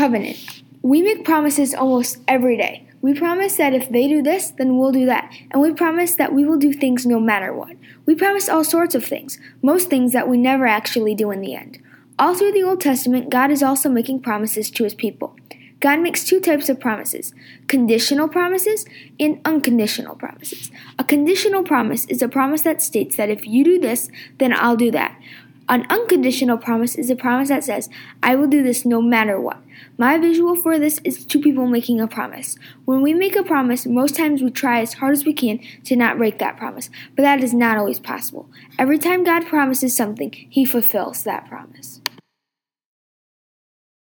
Covenant. We make promises almost every day. We promise that if they do this, then we'll do that. And we promise that we will do things no matter what. We promise all sorts of things, most things that we never actually do in the end. All through the Old Testament, God is also making promises to His people. God makes two types of promises, conditional promises and unconditional promises. A conditional promise is a promise that states that if you do this, then I'll do that. An unconditional promise is a promise that says, I will do this no matter what. My visual for this is two people making a promise. When we make a promise, most times we try as hard as we can to not break that promise, but that is not always possible. Every time God promises something, He fulfills that promise.